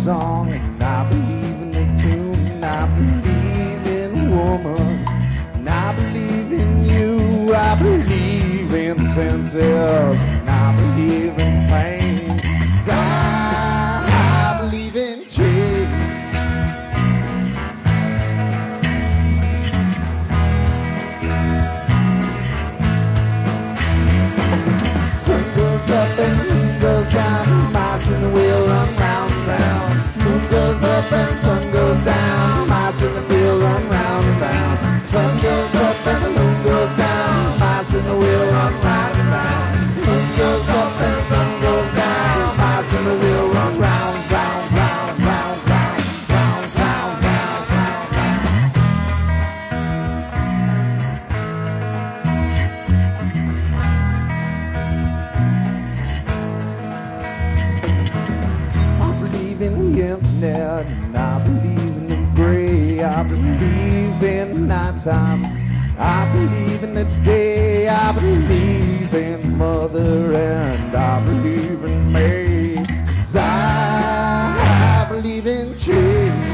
song, and I believe in the tune, and I believe in woman, and I believe in you. I believe in the senses, and I believe in pain. 'Cause I believe in change. Sun goes up and the moon goes down, mice in the wheel run round and round. Moon goes up and sun goes down, mice in the wheel run round and round. Sun goes up and the moon goes down, mice in the wheel run round and round. Moon goes up and the sun goes down, mice in the wheel run round, round, round, round, round, round, round, round, round, I believe in the internet, and I believe in the gray. I believe in the nighttime, I believe in the day. I believe in mother, and I believe in me. 'Cause I believe in change.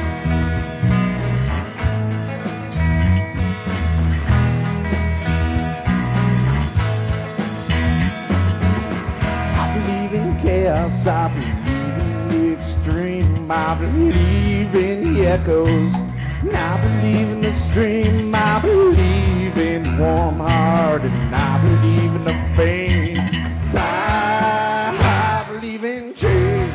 I believe in chaos, I believe in the extreme. I believe in the echoes, and I believe in the stream. I believe in warm heart, and I believe in the pain. 'Cause I believe in change.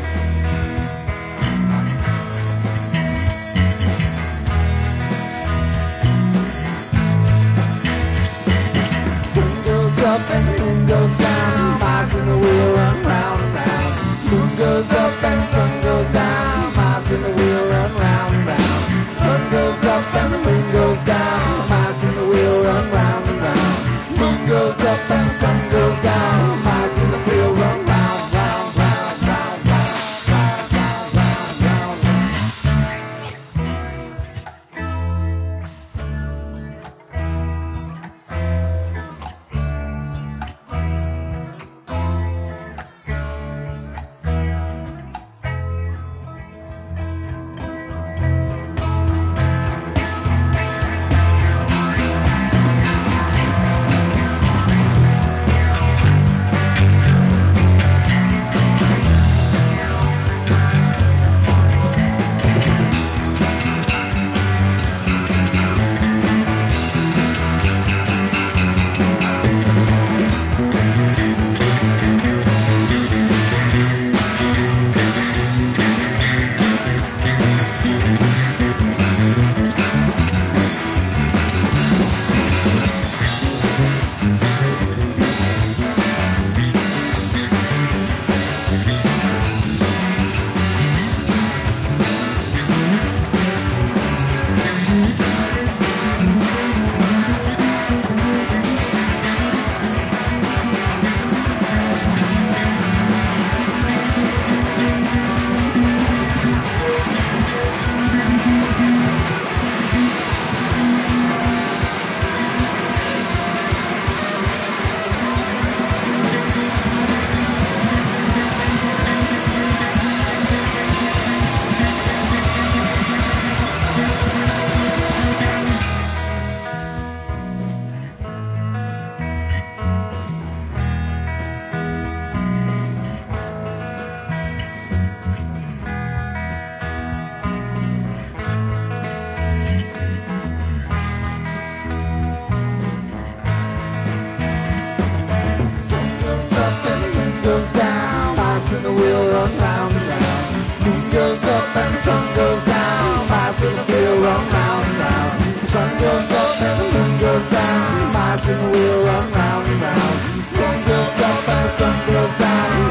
Sun goes up and the moon goes down, mice in the wheel run round and round. Moon goes up and the sun goes down, mice in the wheel run round and round. Sun goes up and the moon goes down, mice in the wheel run round and round. Moon goes up and the sun goes down, mice in the wheel run round, round, round, round, round, round, round, round, round. Sun goes up and the moon goes down, mice in the wheel run round and round. Moon goes up and the sun goes down, mice in the wheel run round and round. Sun goes up and the moon goes down, mice in the wheel run round and round. Moon goes up and the sun goes down,